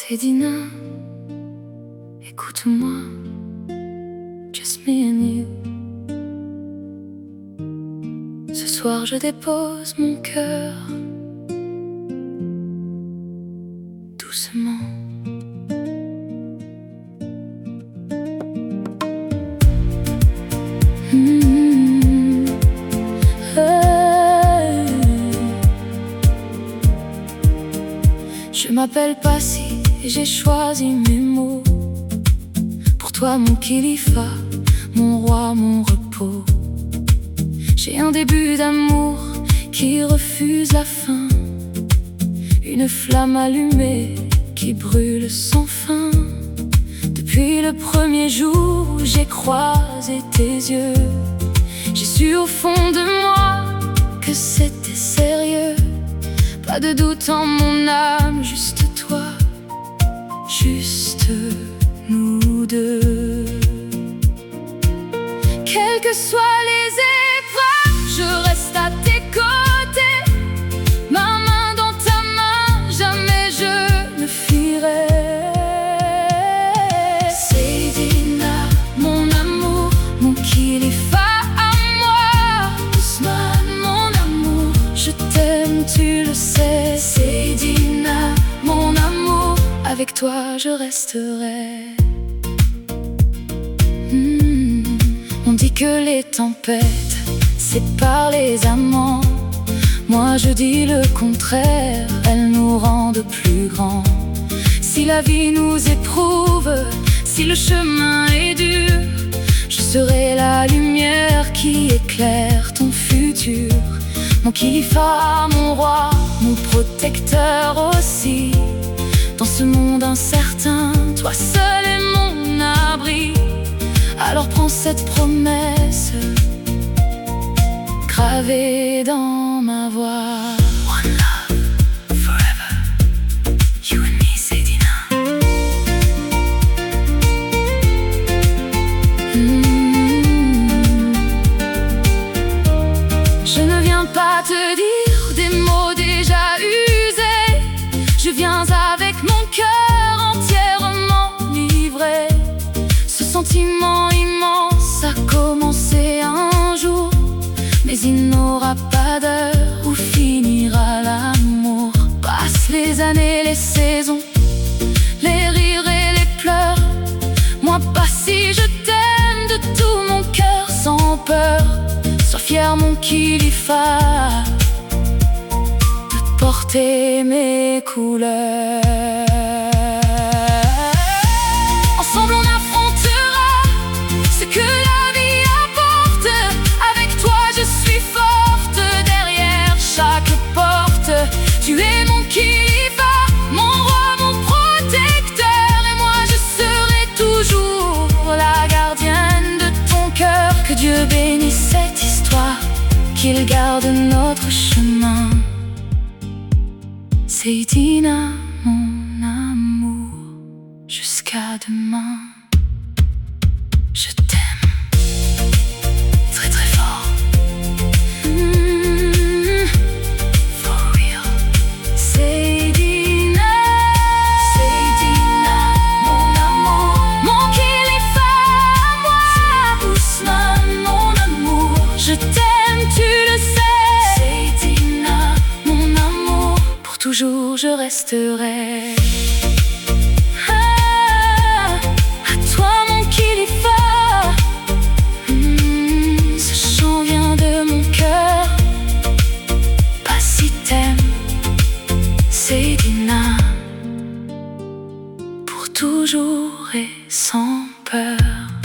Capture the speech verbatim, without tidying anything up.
C'est Dina, écoute-moi, just me and you. Ce soir je dépose mon cœur doucement. Mmh. Hey. Je m'appelle Passy et j'ai choisi mes mots. Pour toi mon kilifa, mon roi, mon repos. J'ai un début d'amour qui refuse la fin, une flamme allumée qui brûle sans fin. Depuis le premier jour où j'ai croisé tes yeux, j'ai su au fond de moi que c'était sérieux. Pas de doute en mon âme, juste toi, juste nous deux. Quelles que soient les épreuves, je reste à tes côtés. Ma main dans ta main, jamais je ne fuirai. C'est Dina, mon amour, mon kilifa à moi. Ousmane, mon amour, je t'aime, tu le sais. C'est Dina, mon amour, avec toi je resterai. mmh. On dit que les tempêtes séparent les amants. Moi je dis le contraire, elles nous rendent plus grands. Si la vie nous éprouve, si le chemin est dur, je serai la lumière qui éclaire ton futur. Mon kilifa, mon roi, mon protecteur aussi. Dans ce monde incertain, toi seul es mon abri. Alors prends cette promesse gravée dans ma voix. One love, forever, you and me, c'est Dina. mmh. Je ne viens pas te dire des mots déjà usés. Je viens avec mon cœur entièrement livré. Ce sentiment immense a commencé un jour, mais il n'aura pas d'heure où finira l'amour. Passent les années, les saisons, les rires et les pleurs. Moi Passy, je t'aime de tout mon cœur, sans peur. Sois fier mon kilifa de porter mes couleurs. Ensemble on affrontera ce que la vie apporte. Avec toi je suis forte, derrière chaque porte. Tu es mon kilifa, mon roi, mon protecteur. Et moi je serai toujours la gardienne de ton cœur. Que Dieu bénisse cette histoire, qu'il garde notre chemin. C'est Dina, mon amour, jusqu'à demain. Je t'aime très très fort. mmh, For real. C'est Dina, c'est Dina, mon amour, mon kilifa à moi. Ousmane, mon amour, je t'aime, tu le sais. C'est Dina, mon amour, pour toujours je resterai. C'est Dina, pour toujours et sans peur.